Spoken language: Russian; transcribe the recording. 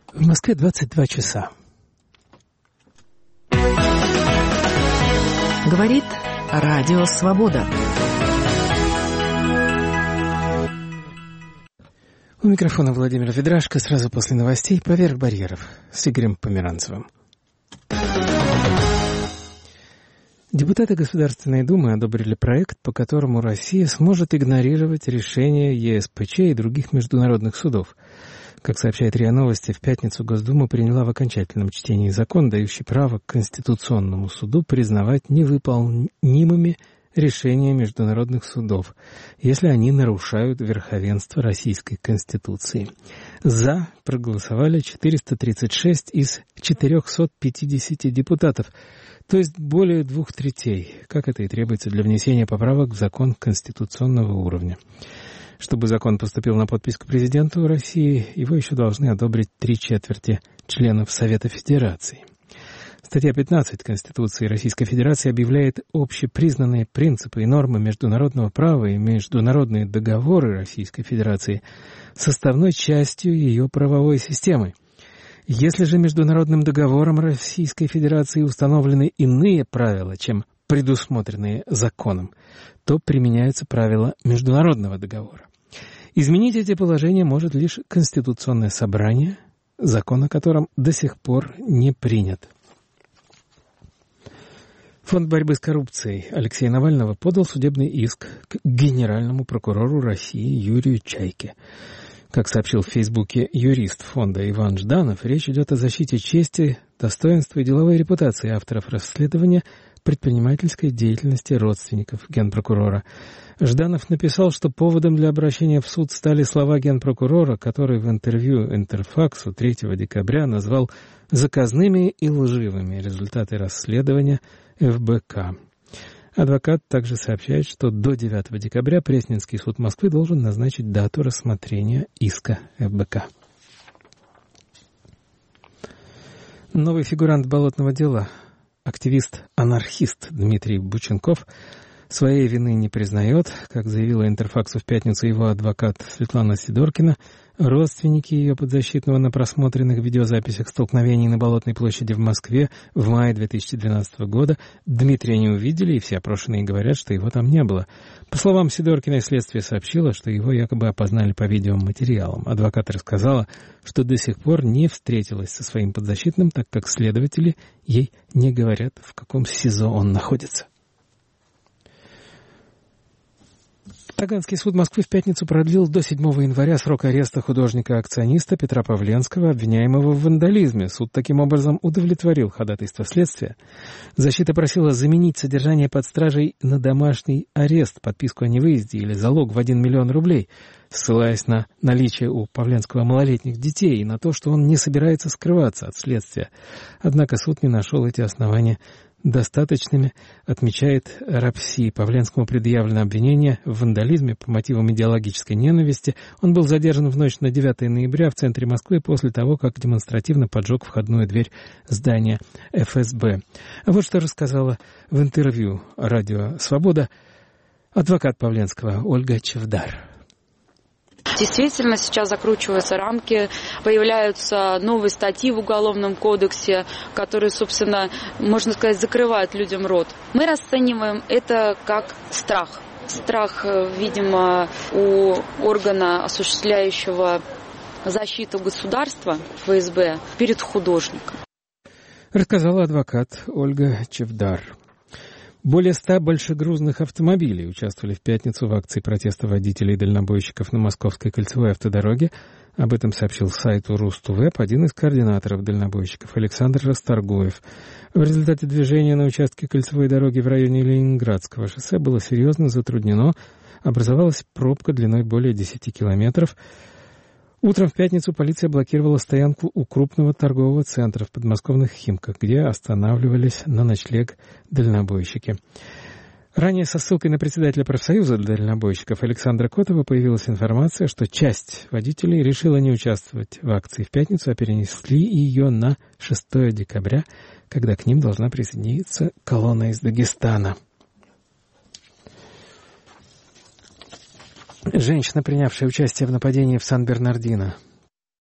В Москве 22 часа. Говорит Радио Свобода. У микрофона Владимир Ведрашко. Сразу после новостей «Поверх барьеров» с Игорем Померанцевым. Депутаты Государственной Думы одобрили проект, по которому Россия сможет игнорировать решения ЕСПЧ и других международных судов. Как сообщает РИА Новости, в пятницу Госдума приняла в окончательном чтении закон, дающий право Конституционному суду признавать невыполнимыми решения международных судов, если они нарушают верховенство Российской Конституции. «За» проголосовали 436 из 450 депутатов, то есть более 2/3, как это и требуется для внесения поправок в закон конституционного уровня. Чтобы закон поступил на подпись к президенту России, его еще должны одобрить 3/4 членов Совета Федерации. Статья 15 Конституции Российской Федерации объявляет общепризнанные принципы и нормы международного права и международные договоры Российской Федерации составной частью ее правовой системы. Если же международным договором Российской Федерации установлены иные правила, чем предусмотренные законом, то применяются правила международного договора. Изменить эти положения может лишь Конституционное собрание, закон о котором до сих пор не принят. Фонд борьбы с коррупцией Алексея Навального подал судебный иск к генеральному прокурору России Юрию Чайке. Как сообщил в Фейсбуке юрист фонда Иван Жданов, речь идет о защите чести, достоинства и деловой репутации авторов расследования предпринимательской деятельности родственников генпрокурора. Жданов написал, что поводом для обращения в суд стали слова генпрокурора, который в интервью Интерфаксу 3 декабря назвал заказными и лживыми результаты расследования ФБК. Адвокат также сообщает, что до 9 декабря Пресненский суд Москвы должен назначить дату рассмотрения иска ФБК. Новый фигурант болотного дела, активист-анархист Дмитрий Бученков, своей вины не признает. Как заявила Интерфаксу в пятницу его адвокат Светлана Сидоркина, родственники ее подзащитного на просмотренных видеозаписях столкновений на Болотной площади в Москве в мае 2012 года Дмитрия не увидели, и все опрошенные говорят, что его там не было. По словам Сидоркиной, следствие сообщило, что его якобы опознали по видеоматериалам. Адвокат рассказала, что до сих пор не встретилась со своим подзащитным, так как следователи ей не говорят, в каком СИЗО он находится. Таганский суд Москвы в пятницу продлил до 7 января срок ареста художника-акциониста Петра Павленского, обвиняемого в вандализме. Суд таким образом удовлетворил ходатайство следствия. Защита просила заменить содержание под стражей на домашний арест, подписку о невыезде или залог в 1 миллион рублей, ссылаясь на наличие у Павленского малолетних детей и на то, что он не собирается скрываться от следствия. Однако суд не нашел эти основания достаточными, отмечает РАПСИ. Павленскому предъявлено обвинение в вандализме по мотивам идеологической ненависти. Он был задержан в ночь на 9 ноября в центре Москвы после того, как демонстративно поджег входную дверь здания ФСБ. А вот что рассказала в интервью «Радио Свобода» адвокат Павленского Ольга Чевдар. Действительно, сейчас закручиваются рамки, появляются новые статьи в Уголовном кодексе, которые, собственно, можно сказать, закрывают людям рот. Мы расцениваем это как страх. Страх, видимо, у органа, осуществляющего защиту государства, ФСБ, перед художником. Рассказала адвокат Ольга Чевдар. Более 100 большегрузных автомобилей участвовали в пятницу в акции протеста водителей и дальнобойщиков на Московской кольцевой автодороге. Об этом сообщил сайту Русту-Веб один из координаторов дальнобойщиков Александр Расторгуев. В результате движения на участке кольцевой дороги в районе Ленинградского шоссе было серьезно затруднено. Образовалась пробка длиной более 10 километров. Утром в пятницу полиция блокировала стоянку у крупного торгового центра в подмосковных Химках, где останавливались на ночлег дальнобойщики. Ранее со ссылкой на председателя профсоюза дальнобойщиков Александра Котова появилась информация, что часть водителей решила не участвовать в акции в пятницу, а перенесли ее на 6 декабря, когда к ним должна присоединиться колонна из Дагестана. Женщина, принявшая участие в нападении в Сан-Бернардино,